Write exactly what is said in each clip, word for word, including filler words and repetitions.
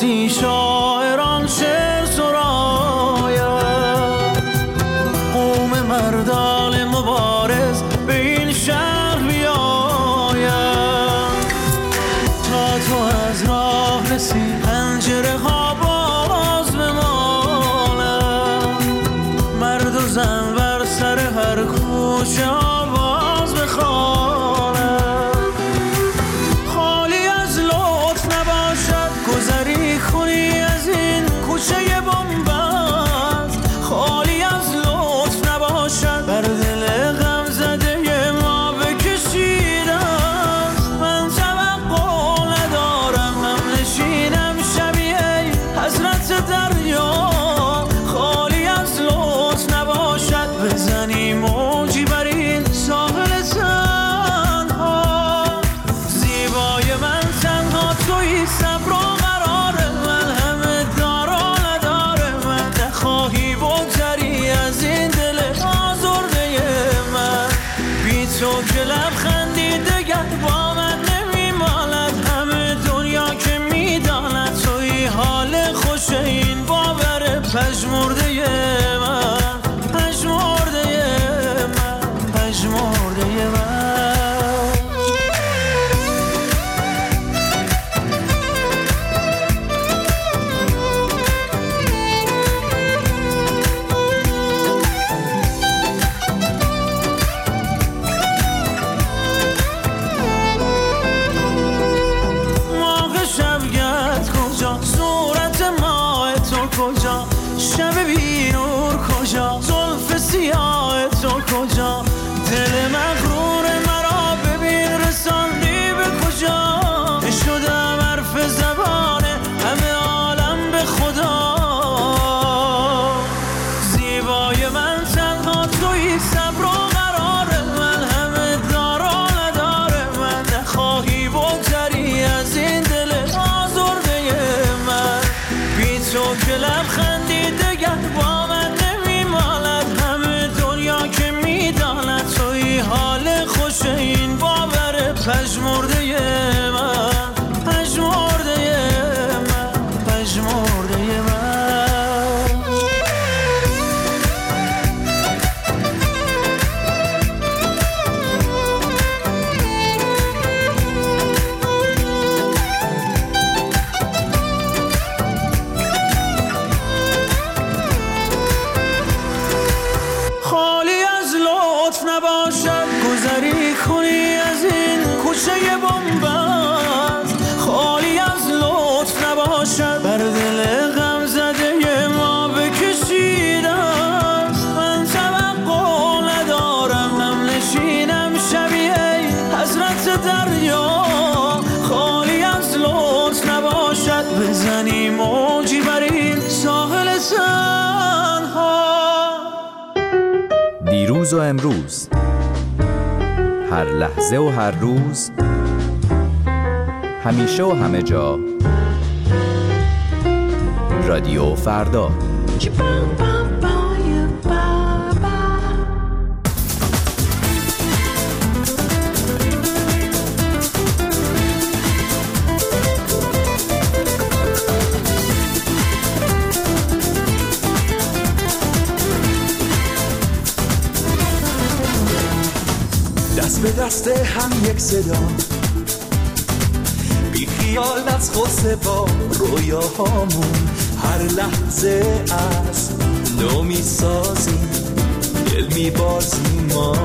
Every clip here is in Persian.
فارسی شاعران شعر سراید، قوم مردان مبارز به این شهر بیاید. تا تو از راه رسی پنجره ها باز بمانند، مرد و زن بر سر هر کوچه آواز بخوانند. خالی از لطف نباشد گذری کنی از این کوچه بنبست، خالی از لطف نباشد بر دل غم زده ما بکشیده است. من توقع ندارم هم نشینم شبیه حضرت دریا، خالی از لطف نباشد بزنی موجی بر این ساحل تنها. زیبای من تنها تویی، صبر و قرار من، همه دار و ندار من. نخواهی بگذری از این دل آزرده من، بی تو که لبخندی دگر با من نمیماند. همه دنیا که میداند تویی حال خوش این باور پژمرده من، پژمرده من، پژمرده من. ماه شبگرد کجا، صورت ماه تو کجا، شب بی نور کجا، زلف سیاه تو کجا. دل مغرور مرا ببین رساندی به کجا، شدم حرف زبان همه عالم به خدا. زیبای من تنها تویی، صبر و قرار من، همه دار و ندار من. نخواهی بگذری از این دل آزرده من، بی تو که لبخندی دگر با من نمیماند. همه دنیا که میداند تویی حال خوش این باور پژمرده من، پژمرده من، پژمرده من. خالی از لطف نباشد گذری کنی از این کوچه بنبست، خالی از لطف نباشد بر دل غم زده ما بکشیده است. من توقع ندارم هم نشینم شبیه حضرت دریا، خالی از لطف نباشد بزنی موجی بر این ساحل تنها. دیروز و امروز، هر لحظه و هر روز، همیشه و همه جا، رادیو فردا. دست به دست هم یک صدا، بی خیال از غصه با رویاهامون، هر لحظه از نو می سازیم، دل می بازیم ما.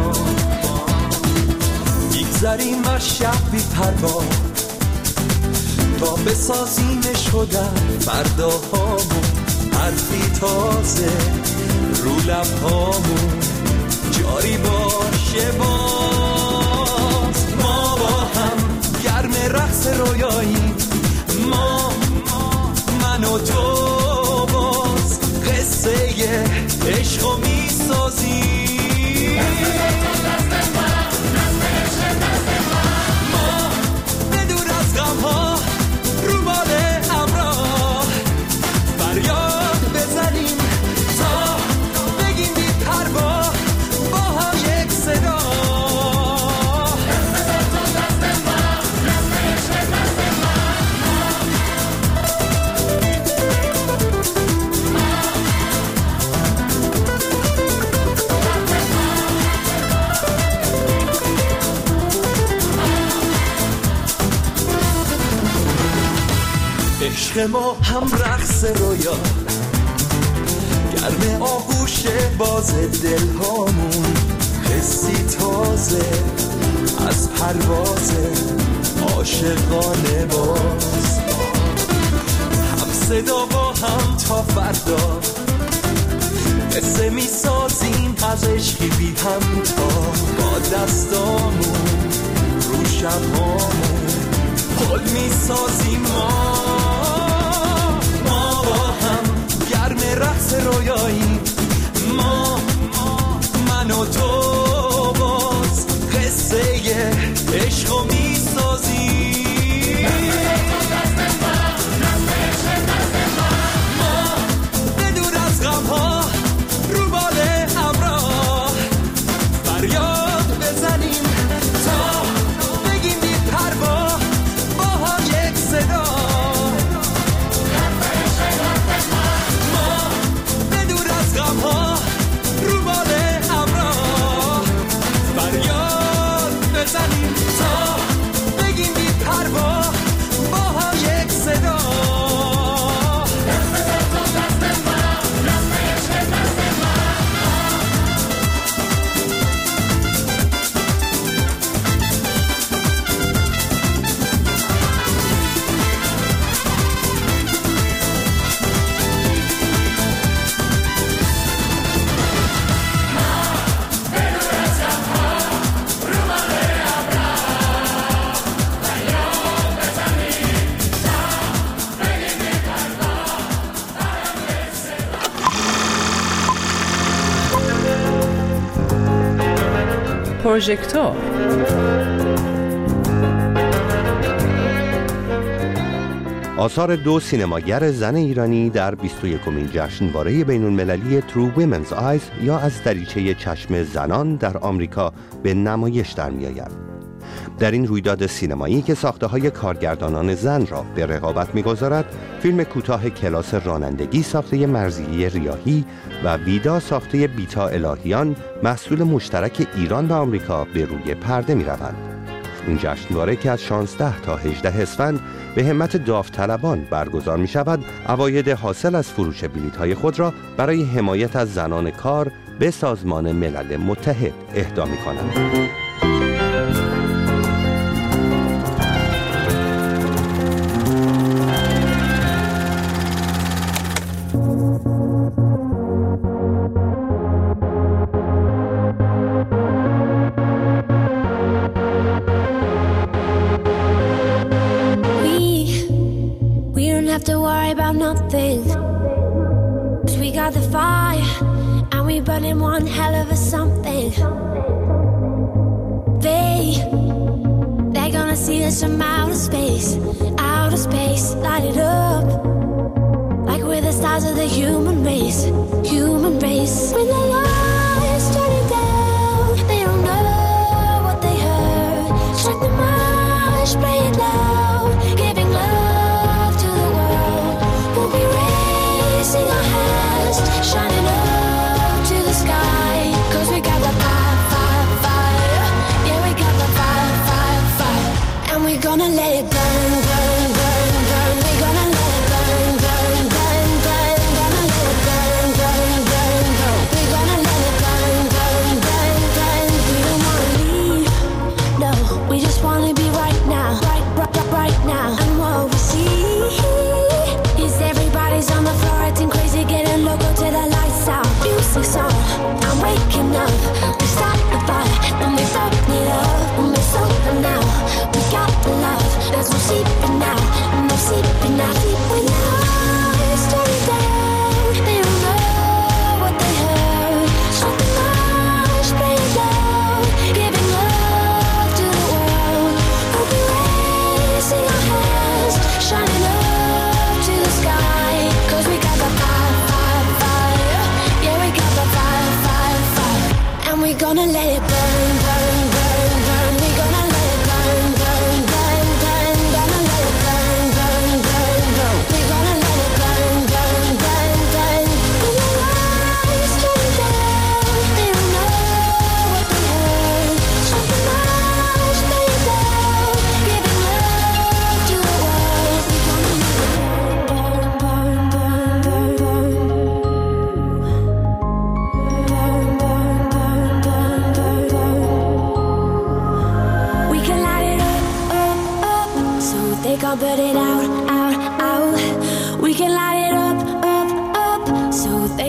میگذریم بر شب بی پروا تا بسازیمش خودم فرداهامون. حرفی تازه رو لبهامون جاری باشه باز. ما با هم گرم رقص رویایی، ما من و تو باز قصه عشقو میسازیم. ما بدون از غمها رو بال امراه فریاد بزنیم تا بگیم بی پروا با هم یک صدا. عشق ما هم رقص رویا، گرم آغوش باز دل هامون، حسی تازه از پرواز عاشقانه باز، هم صدا با هم تا فردا، قصه می سازیم از عشقی بی هم تا با دستامون رو شبهامون پل می سازیم ما ما با هم گرم رقص رویایی، ما من و تو باز قصه عشقو می سازیم، ما بدون از غمها رو باله ابرا فریاد بزنیم تا بگیم بی پروا با هم یک صدا، ما بدون از غمها رو باله ابرا فریاد بزنیم تا بگیم بی پروا با هم یک صدا. پروژکتور آثار دو سینماگر زن ایرانی در بیست و یکمین جشنواره بین‌المللی ترو ویمنز آیز یا از دریچه چشم زنان در آمریکا به نمایش در می‌آید. در این رویداد سینمایی که ساخته‌های کارگردانان زن را به رقابت می‌گذارد، فیلم کوتاه کلاس رانندگی ساخته مرضیه ریاحی و ویدا ساخته بیتا الهیان محصول مشترک ایران و آمریکا به روی پرده می‌روند. این جشنواره که از شانزده تا هجده اسفند به همت داوطلبان برگزار می شود، عواید حاصل از فروش بلیط‌های خود را برای حمایت از زنان کار به سازمان ملل متحد اهدا می کنند. Have to worry about nothing, 'cause we got the fire and we burning one hell of a something. They they're gonna see us from outer space, outer space, light it up like we're the stars of the human race, human race. When the lights turning down, they don't know what they heard. Strike the march, play it loud, giving love to the world. We'll be raising our hands, shining up to the sky, 'cause we got the fire, fire, fire. Yeah, we got the fire, fire, fire. And we're gonna let it burn, burn, burn, burn. We're gonna let it burn, burn, burn, burn. Gonna let it burn, burn, burn, burn. We're gonna let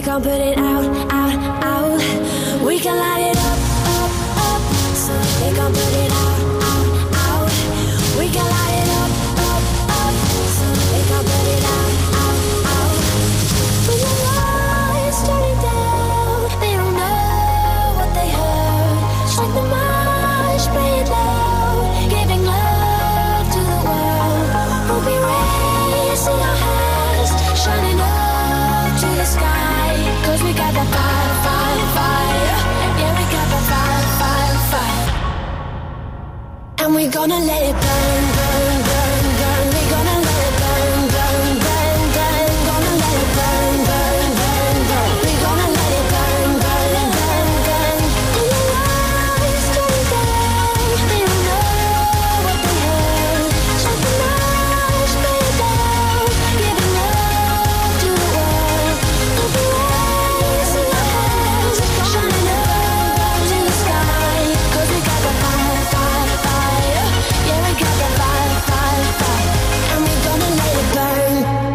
they can't put it out, out, out. We can light it up, up, up, so they can't put it out, out, out. We can light it up, up, up, so they can't put it out, out, out. When the lights turning down, they don't know what they heard. Strike the march, play it loud, giving love to the world. We'll be raising our hands, shining up to the sky. Cause we got the fire, fire, fire. Yeah, we got the fire, fire, fire. And we're gonna let it burn, burn, burn, burn. We're gonna let it burn, burn, burn, burn. Gonna let it burn, burn, burn, burn. We're gonna let it burn, burn, burn, burn. And the lights turning down, they don't know what they heard. Strike the march, play it loud, giving love to the world. We'll be raising our hands, shining up to the sky. Cause we got the fire, fire, fire. Yeah, we got the fire, fire, fire. And we're gonna let it burn.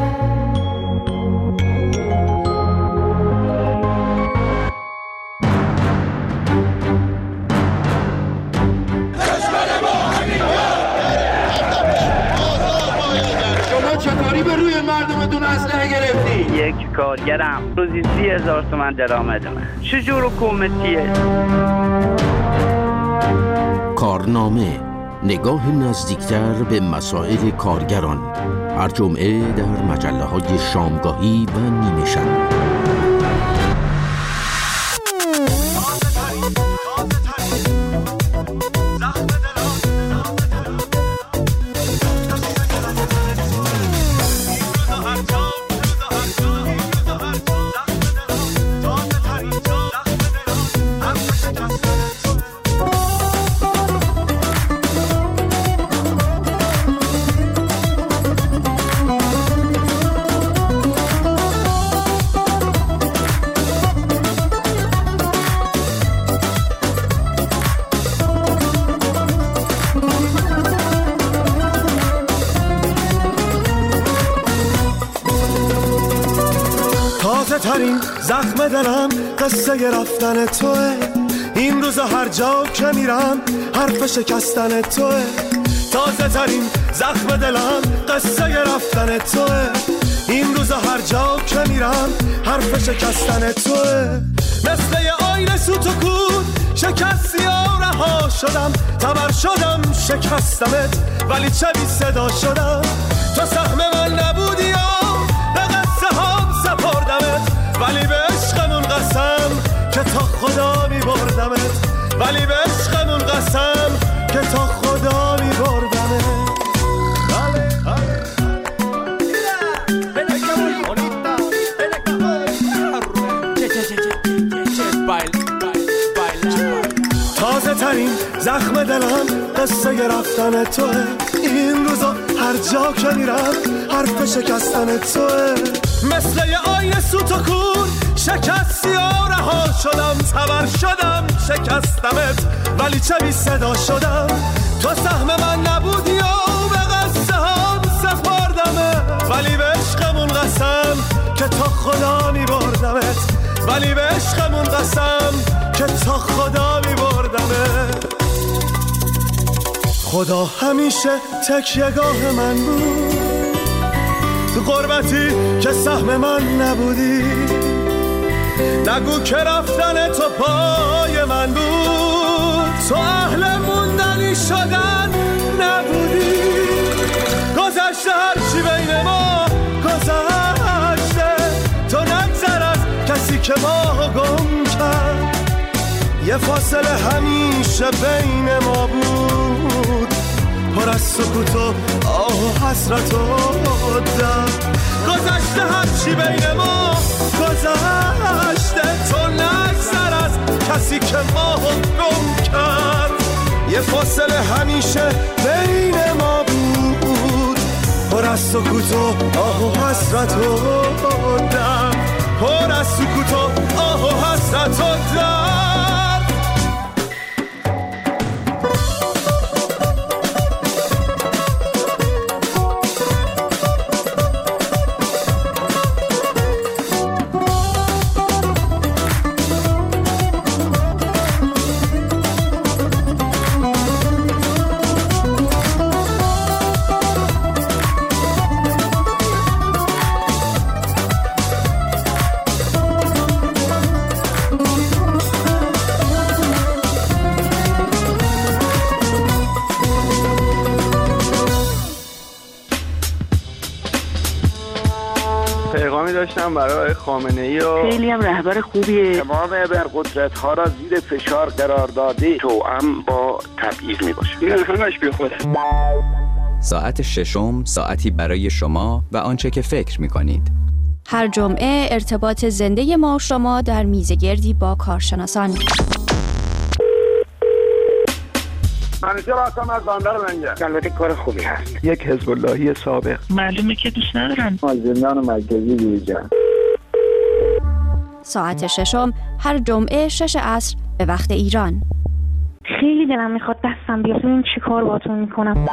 شما چطوری به روی مردمتون اسلحه گرفتی؟ یک کارگرم روزی سی هزار تومن درآمدمه. چجور حکومتیه؟ کارنامه، نگاه نزدیکتر به مسائل کارگران. هر جمعه در مجله‌های شامگاهی و نیمه شب. تازه ترین زخم دلم قصه رفتن توه. این روزا هر جا که میرم حرف شکستن توه. تازه ترین زخم دلم قصه رفتن توه. این روزا هر جا که میرم حرف شکستن توه. مثل یه آینه سوت و کود شکستی و رها شدم. تبر شدم شکستمت ولی چه بی صدا شدم. تو سهم من نبودی و به قصه هم سپردمت. ولی به عشقمون قسم که تا خدا می بردمت. ولی به عشقمون قسم که تا خدا می بردمت. تازه ترین زخم دلم قصه رفتن توه. این روزا هر جا که میرم حرف شکستن توه. مثل یه آینه سوت و کور شکستی و رها شدم. تبر شدم شکستمت ولی چه بی صدا شدم. تو سهم من نبودی و به قصه هم سپردمت. ولی به عشقمون قسم که تا خدا می بردمت. ولی به عشقمون قسم که تا خدا می بردمت. خدا همیشه تکیه‌گاه من بود. تو غربتی که سهم من نبودی. نگو که رفتن تو پای من بود. تو اهل موندنی شدن نبودی. گذشته هرچی بین ما گذشته. تو نگذر از کسی که ما گم کرد. یه فاصله همیشه بین ما بود. پر از سکوت و آه و حسرت و درد. گذشته هرچی بین ما گذشته. تو نگذر از کسی که ما گم کرد. یه فاصله همیشه بین ما بود. پر از سکوت و آه و حسرت و درد. پر از سکوت و آه و حسرت و درد. داشتم برای خامنه‌ای و خیلی هم رهبر خوبیه. تمام ابرقدرت ها را زیر فشار قرار داده توأم با تبعیض میباشه. این همش بی خوده. ساعت ششم ساعتی برای شما و آنچه که فکر می‌کنید. هر جمعه ارتباط زنده ما و شما در میزگردی با کارشناسان. منیجر هستم از بندر منجر. البته کار خوبی هست. یک حزب اللهی سابق. معلومه که دوست ندارم. از زندان مرکزی بیرون. ساعت ششم هر جمعه شش عصر به وقت ایران. خیلی دلم میخواد دستم بیاد ببینم چی کار باهاتون میکنم.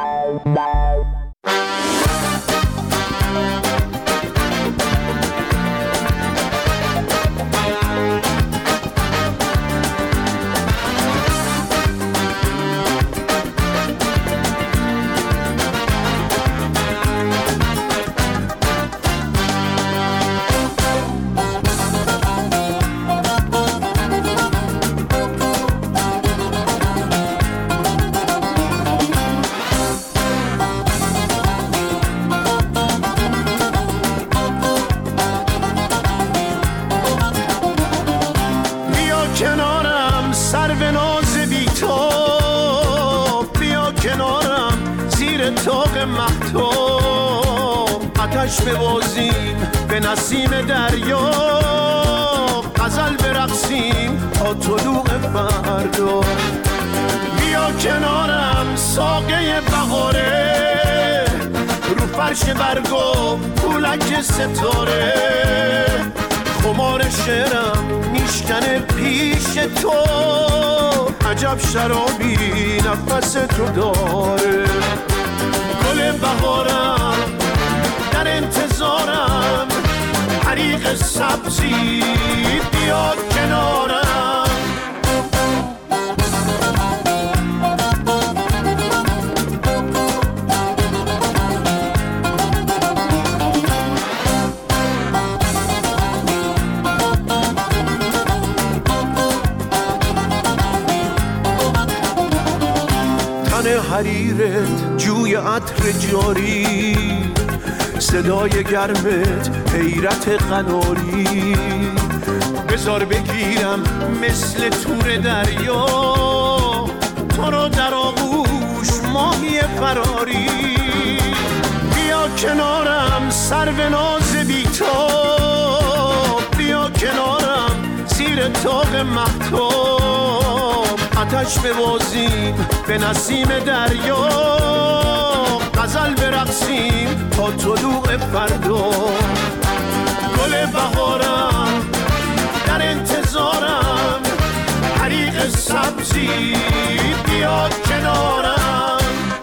آتش ببازیم به نسیم دریا، غزل برقصیم تا طلوع فردا. بیا کنارم ساقه بهاره، رو فرش برگو پولک ستاره. خمار شعرم میشکنه پیش تو، عجب شرابی نفس تو داره. گل بهارم در انتظارم، حریق سبزی بیاد کنارم. تن حریرت جوی عطر جاری، صدای گرمت حیرت قناری. بذار بگیرم مثل تور دریا، تو رو در آغوش ماهی فراری. بیا کنارم سرو ناز بی‌تاب، بیا کنارم زیر طاق مهتاب. آتش ببازیم به نسیم دریا، غزل برقصیم تا طلوع فردا. گل بهارم در انتظارم، حریق سبزی بیاد کنارم.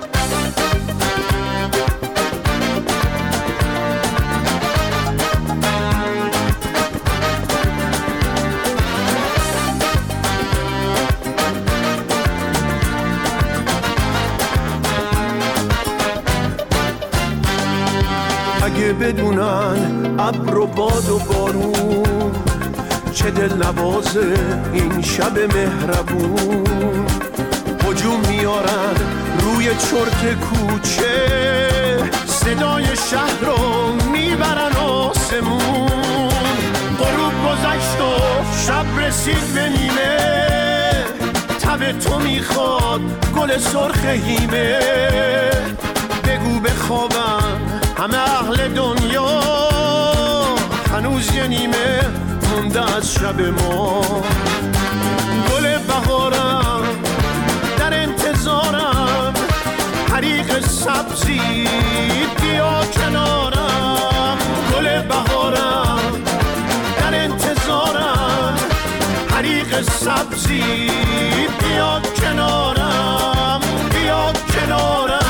اگه بدونن ابر و باد و بارون، چه دل نوازه این شب مهربون. هجوم میارن روی چرت کوچه، صدای شهر رو میبرن آسمون. غروب گذشت و شب رسید به نیمه، تب تو میخواد گل سرخ هیمه. بگو بخوابن همه اهل دنیا، هنوز یه نیمه مونده از شب ما. گل بهارم در انتظارم، حریق سبزی بیا کنارم. گل بهارم در انتظارم، حریق سبزی بیا کنارم. بیا کنارم.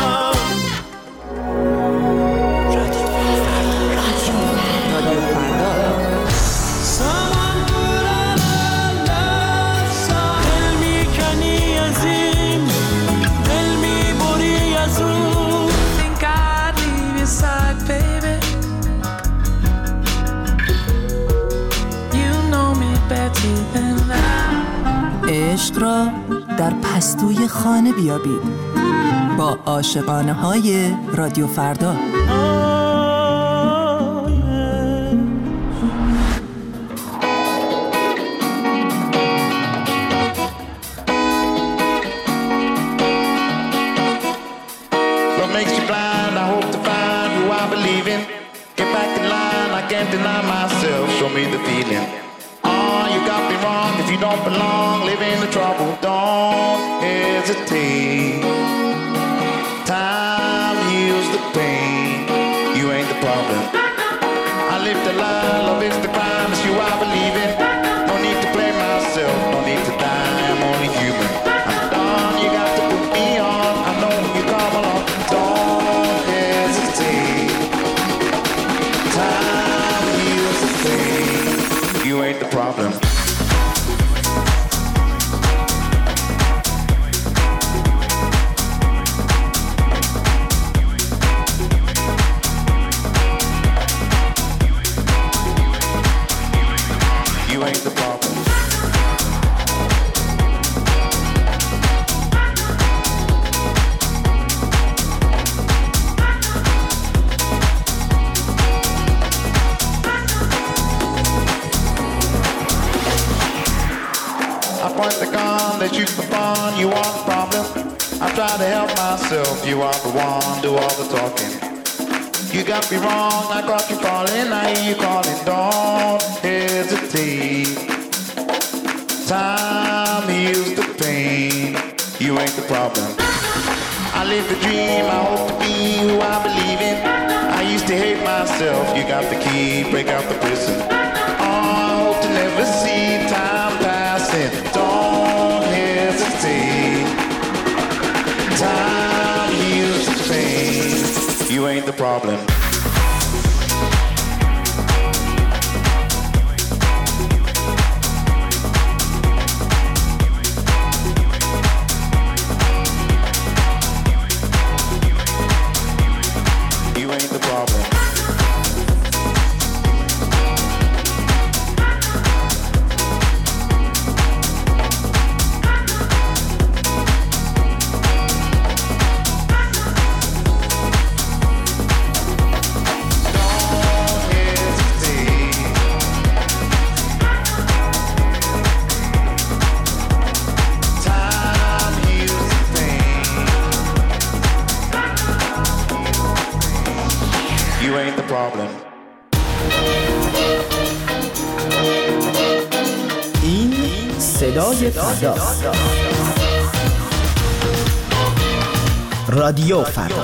عشق را در پستوی خانه بیابید با عاشقانه های رادیو فردا. me the feeling. Oh, you got me wrong. If you don't belong, live in the trouble. Don't hesitate. Time heals the pain. You ain't the problem. I live the lie, love is the crime. It's you I believe in. No need to blame myself, no need to die. I'm only human. I'm done, you got to put me on. I know you come along. Don't hesitate. Time heals the pain. You ain't the problem. That you perform, you are the problem. I try to help myself, you are the one, do all the talking. You got me wrong, I caught you falling, I hear you calling. Don't hesitate. Time heals the pain. You ain't the problem. I live the dream, I hope to be who I believe in. I used to hate myself, you got the key, break out the prison. Oh, I hope to never see time passing. Don't hesitate. Time heals the pain. You ain't the problem. این صدای فرداست. رادیو فردا.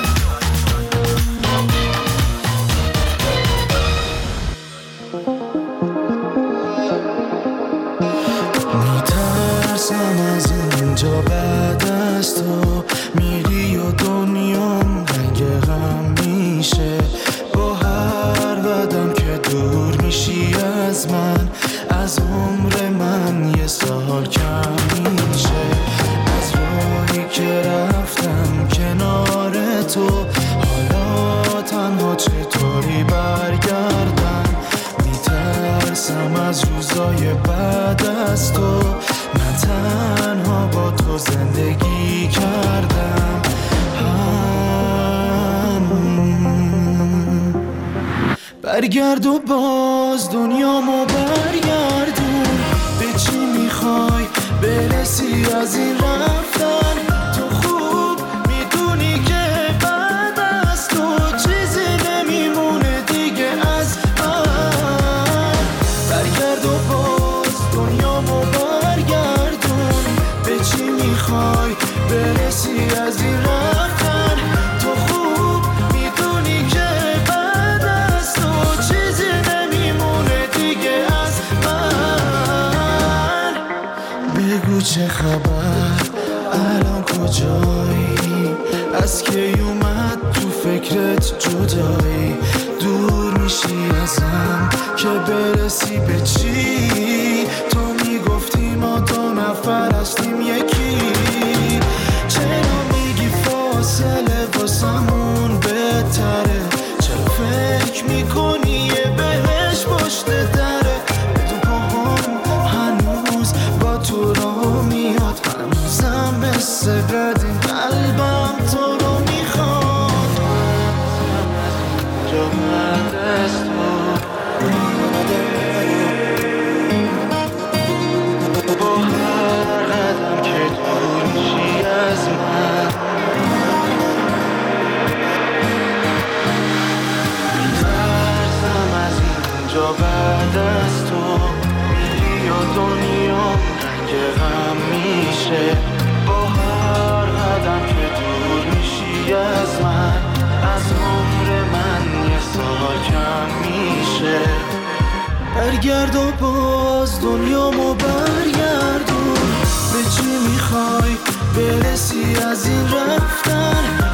میترسم از اینجا بعد از تو میری و دنیام رنگ غم میشه، با هر قدم که دور میشی از من، از عمر من یه سال کم میشه. از راهی که رفتم کنار تو، حالا تنها چطوری برگردم؟ میترسم از روزای بعد از تو، من تنها با تو زندگی کردم. برگرد و باز دنیامو برگردون، به چی میخوای برسی از این رفتن؟ تو خوب میدونی که بعد از تو چیزی نمیمونه دیگه از من. برگرد و باز دنیامو برگردون، به چی میخوای برسی از این رفتن؟ تو خوب میدونی که بعد از تو چیزی نمیمونه دیگه از من. بگو چه خبر، الان کجایی؟ از کی اومد تو فکرت جدایی؟ دور میشی ازم که برسی به چی؟ تو میگفتی ما دو نفر هستیم یکی، چرا میگی فاصله واسمون بهتره؟ چرا فکر میکنی یه بهش پشت دره؟ تو پاهم هنوز با تو را میاد، هنوزم مثل قدیم قلبم تو رو میخواد. جا بعد از تو با هر قدم که بعد از تو میری و دنیا رنگ غم میشه، با هر قدم که دور میشی از من، از عمر من یه سال کم میشه. برگرد و باز دنیامو برگردون، به چی میخوای برسی از این رفتن؟